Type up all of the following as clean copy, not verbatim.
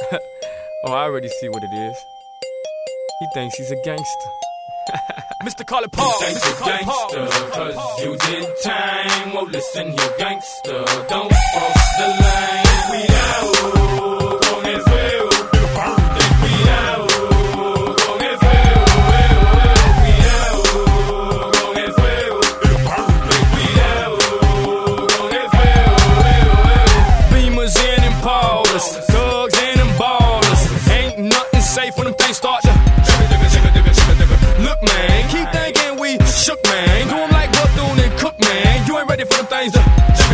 Oh, I already see what it is. He thinks he's a gangster. Mr. Carly Paul, you think you're gangster, cause you did time. Well, listen, you're gangster, don't cross the line. We out, con el feo. Think we out, con el feo. We out, con el feo. Think we out, con el feo. Beamers and Impalas, thugs and them ballers. Ain't nothing safe when them things start to look, man, keep thinking we shook, man. Do 'em like Bethune and Cook, man. You ain't ready for them things to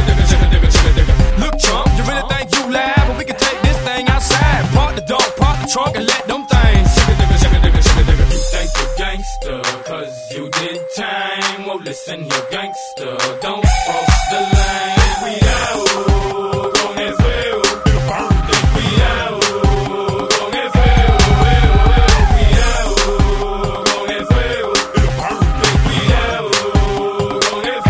look, Trump, you really think you laugh? But we can take this thing outside. Park the dog, park the trunk, and let them things. You think you're gangster, cause you did time. Well, listen, you're gangster, don't cross the line. We out, con el feo. Think we out, con el feo. We out, con el feo. Think we out, con el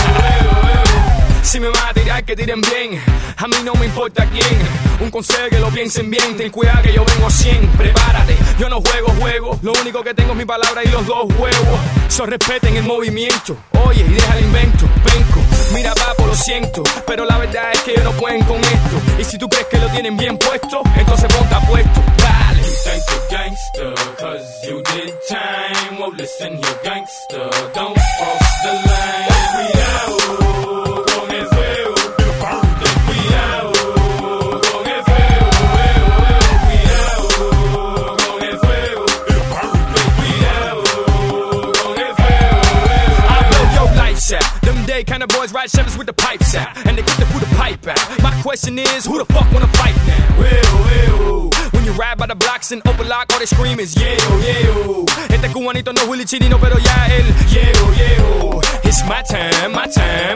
feo. Si me van a tirar, que tiren bien. A mí no me importa quién. Un consejo que lo piensen bien. Ten cuidado que yo vengo 100. Prepárate, yo no juego. Lo único que tengo es mi palabra y los 2 huevos. So respeten el movimiento. Oye, y deja el invento. Penco, mira papo, lo siento. Pero la verdad es que ellos no pueden con esto. Y si tú crees que lo tienen bien puesto, entonces ponte apuesto. Dale. You think you're gangster, cause you did time. Well, listen, you're gangster, don't cross the line. We out, con el feo. Think we out, con el feo. We out, con el feo. Think we out, con el feo. I blow your lights out. Them day kind of boys ride Chevys with the pipes out. And they get to put the pipe out. My question is, who the fuck wanna fight now? Well. When you ride by the blocks and open lock, all they scream is yeah. Este cubanito no es Willy Chirino, pero ya él yeah. It's my time, my turn,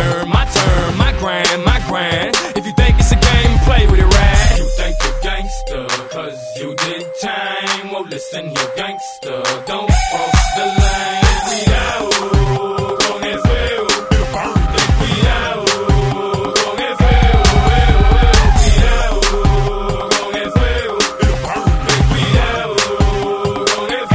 my grind. If you think it's a game, play with it right. You think you're gangster, cause you did time. Well, listen, you're gangster, don't cross the line. We out, con el feo. Think we out, con el feo. We out, con el feo. Think we out, con el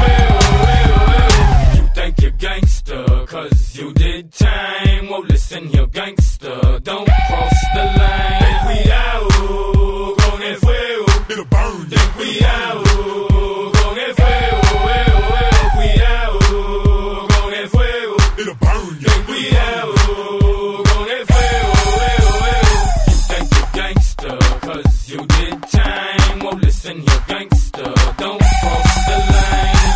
feo. You think you're gangster, cause you did time. Well, listen, you're gangster, don't cross the line. Think we out, con el feo. It'll burn. Think we out, con el feo. We out, con el feo. It'll burn. Think we out, con el feo. You think you're gangster, cause you did time. Well, listen, you're gangster, don't cross the line.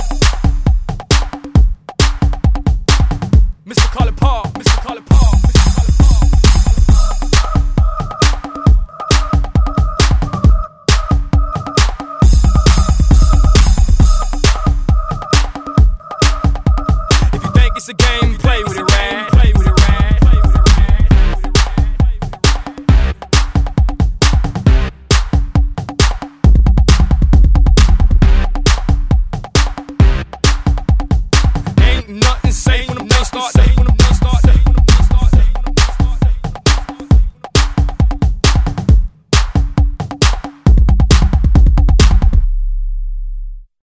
Mr. Carly Paul. If you think it's a game, play with it right. Ain't nothing safe